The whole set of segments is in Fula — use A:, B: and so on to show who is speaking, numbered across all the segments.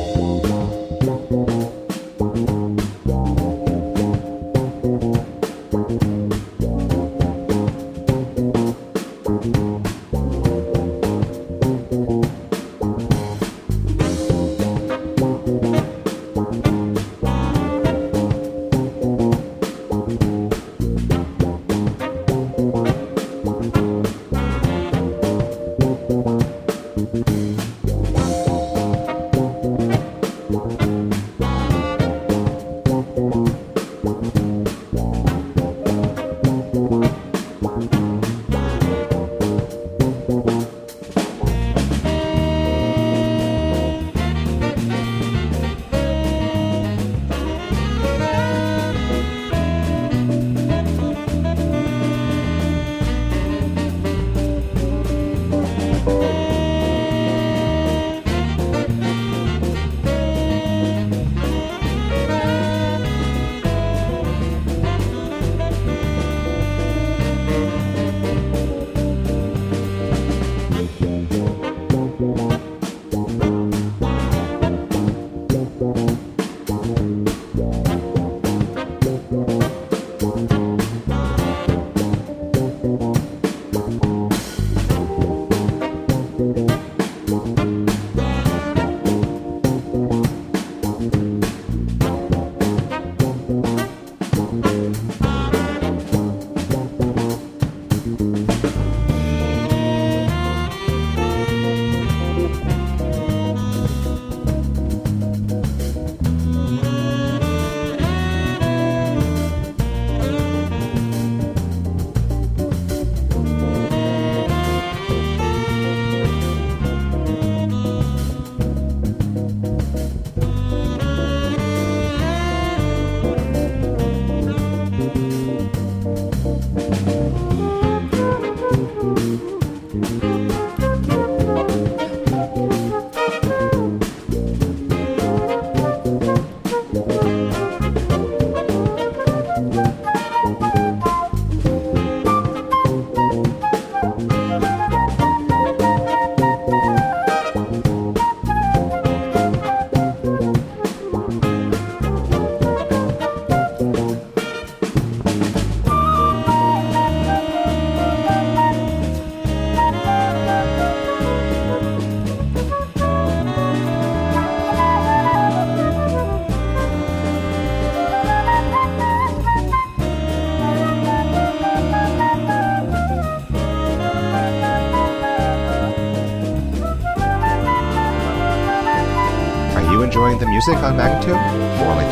A: Enjoying the music on Magnatune? For only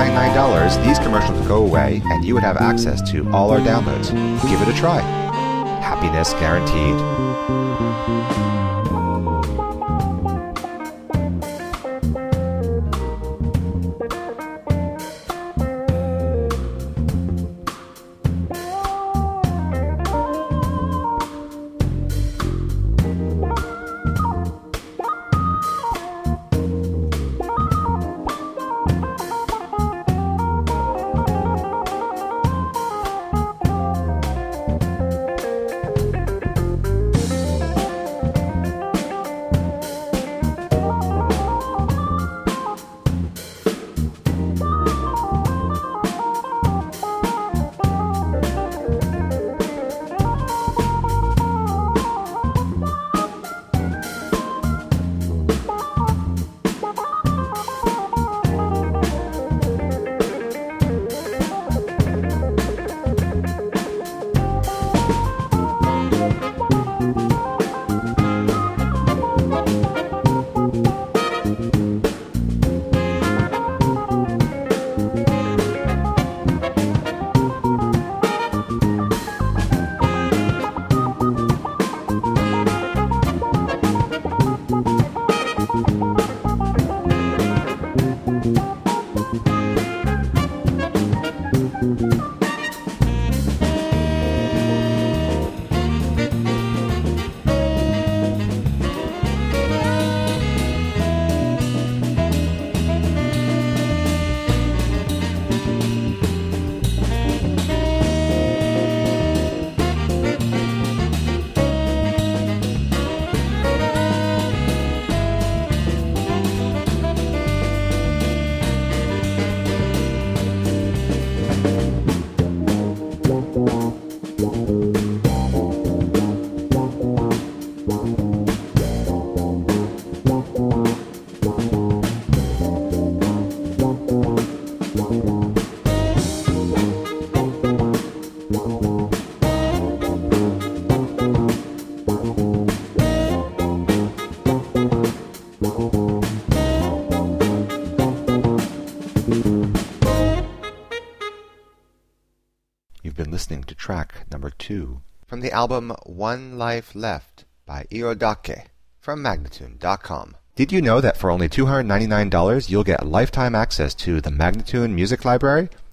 A: $299, these commercials would go away and you would have access to all our downloads. Give it a try. Happiness guaranteed. listening to track number 2 from the album One Life Left by Irodake from Magnatune.com. Did you know that for only $299 you'll get lifetime access to the Magnatune Music Library?